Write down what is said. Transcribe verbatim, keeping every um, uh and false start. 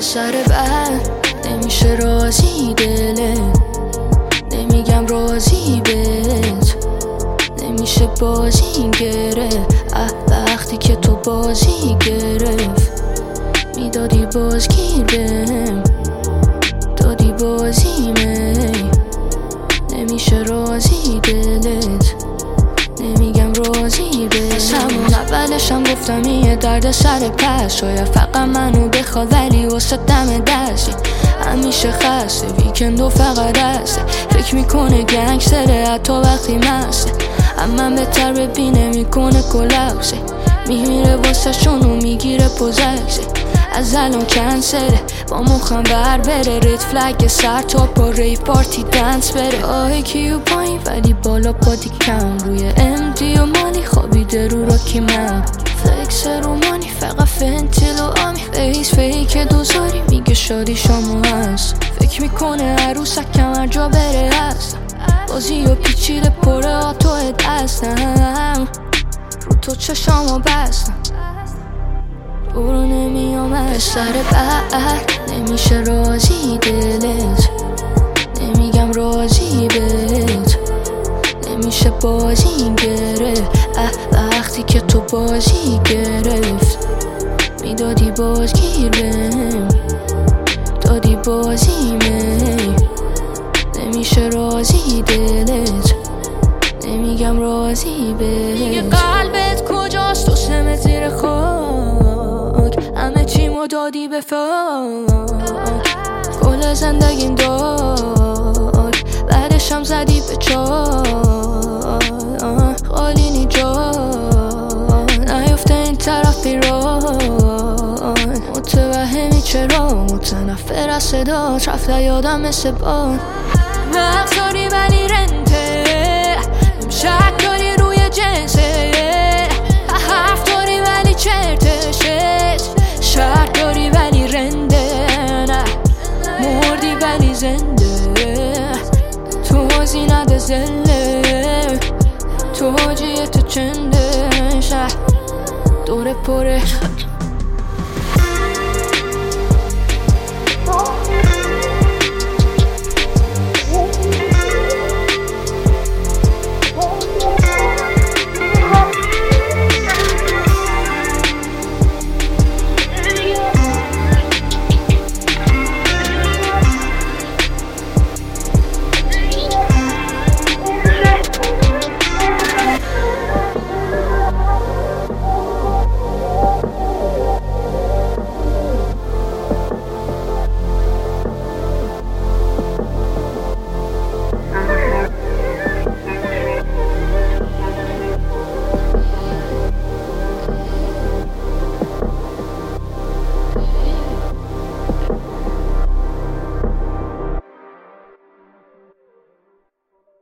پسر بد نمیشه رازی دله، نمیگم رازی بهت، نمیشه بازی گره. اه وقتی که تو بازی گرفت میدادی بازگیر بهم، دادی بازی می، نمیشه رازی دلت، نمیگم رازی بهت. از همون اولشم گفتم یه درد سر پس، شاید فقط منو بخواد ولی واسه دم دستی همیشه خسته، ویکند و فقط دسته، فکر میکنه گنگستره حتی وقتی مسته، اما بهتر ببینه میکنه کلپسه، میمیره واسه شونو میگیره پوزکسه. از الان کنسله با مخم بر بره، رد فلگ سر تا پا ریف پارتی دنس بره. آه کیو پایین ولی بالا پادی کم، روی امدی و مالی خوابیده رو را کی من، فلکس رومانی فقط فنتیل و آمی، فیس فیک دوزاری میگه شادی شامو هست، فکر میکنه عروسکم هر جا بره هست، بازی و پیچیده پره آتو دستم، رو تو چشامو بستم برو نمی آمد. پسر بد نمیشه رازی دلت، نمیگم رازی بهت، نمیشه بازی گره. اه وقتی که تو بازی گرفت میدادی بازگیر بهم، دادی بازی می، نمیشه رازی دلت، نمیگم رازی بهت. میگه قلبت کجاست تو سمت زیر خاک، همه چیمو دادی به فاک، کل زندگیم داد بعدشم زدی به چاک، خالی نی جان نیفته این طرف پیران، متوهمی چرا متنفر از صدات رفته یادم مثل باد، نقصاری ولی رنته، شک داری روی جنسه، حرف داری ولی چرتشه، شک داری ولی رنده، نه مردی ولی زنده، تو بازی نده زله، تو حاجیت چنده، شهر دوره پره